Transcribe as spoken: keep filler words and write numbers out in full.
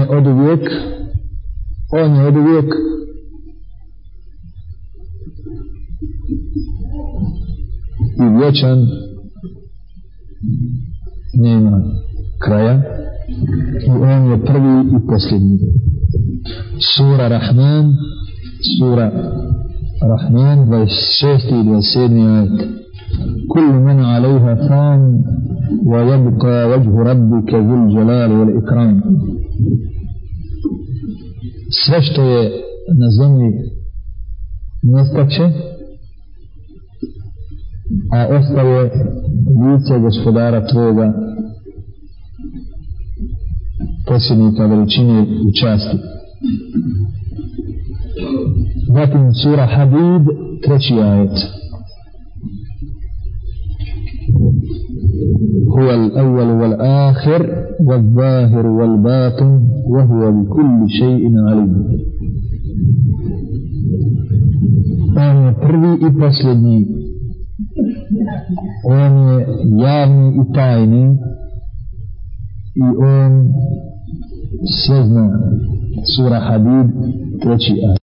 od uvijek, on je od uvijek i vječan, nema kraja i on je prvi i posljednji. Sura Rahman, sura Rahman, dvadeset šesti i dvadeset sedmi ajet. Kullu man alejha fan wa yabqa wajhu rabbika zul jalali wal ikram. Sve što je na zemlji nestaće, a ostaje lice gospodara tvoga, posljednika veličine i časti. Zatim sura Hadid, treći ajet. Huwa al-awwal wal-akhir wal-zahir wal-batin wa huwa bi kulli shay'in alim. On je prvi i posljednji. On je javni i tajni i on sve zna. Sura Hadid, treći ajet.